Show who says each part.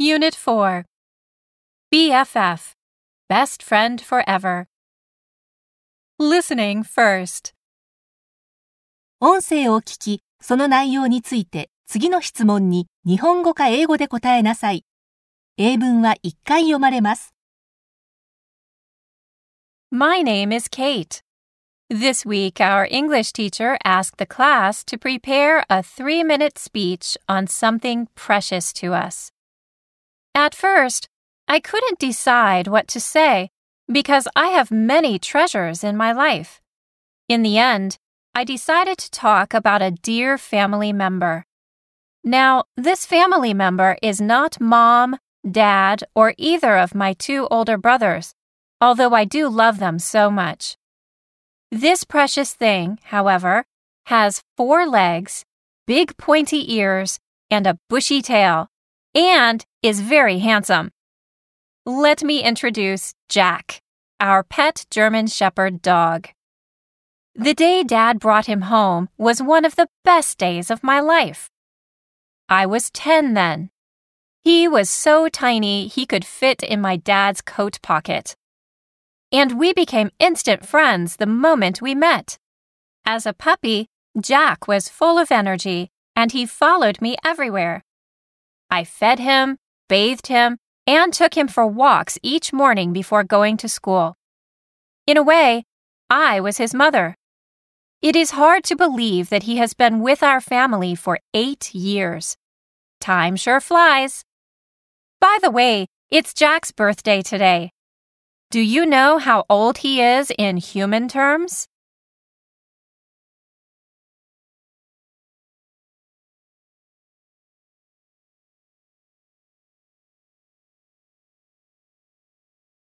Speaker 1: Unit 4 BFF Best Friend Forever Listening first
Speaker 2: 音声を聞き、その内容について次の質問に日本語か英語で答えなさい。英文は1回読まれます。
Speaker 1: My name is Kate. This week, our English teacher asked the class to prepare a 3-minute speech on something precious to us. At first, I couldn't decide what to say because I have many treasures in my life. In the end, I decided to talk about a dear family member. Now, this family member is not Mom, Dad, or either of my 2 older brothers, although I do love them so much. This precious thing, however, has 4 legs, big pointy ears, and a bushy tail, and is very handsome. Let me introduce Jack, our pet German Shepherd dog. The day Dad brought him home was one of the best days of my life. I was 10 then. He was so tiny he could fit in my dad's coat pocket. And we became instant friends the moment we met. As a puppy, Jack was full of energy, and he followed me everywhere. I fed him, bathed him, and took him for walks each morning before going to school. In a way, I was his mother. It is hard to believe that he has been with our family for 8 years. Time sure flies. By the way, it's Jack's birthday today. Do you know how old he is in human terms?